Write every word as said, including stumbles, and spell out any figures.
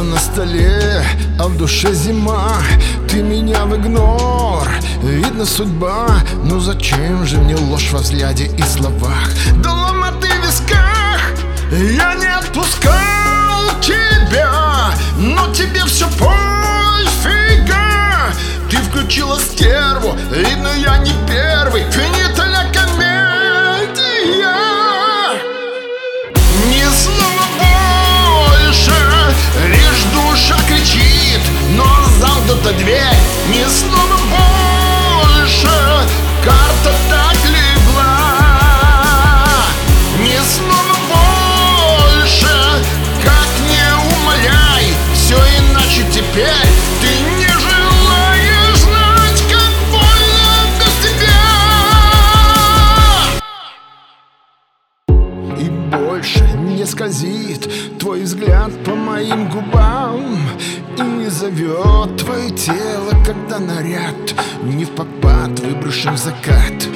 Солнце на столе, а в душе зима. Ты меня в игнор, видно судьба. Ну зачем же мне ложь во взгляде и словах? Да ломоты в висках, я не отпускал тебя, но тебе все пофига. Ты включила стерву, видно я не первый. Финита ля комедия. Ни слова больше, лишь душа кричит, но замкнута дверь. Ни слова больше, карта так легла. Ни слова больше, как не умоляй, все иначе теперь. Ты не желаешь знать, как больно без тебя. И больше не скользит твой взгляд по моим губам, и не зовет твое тело, когда наряд не в попад выброшен в закат.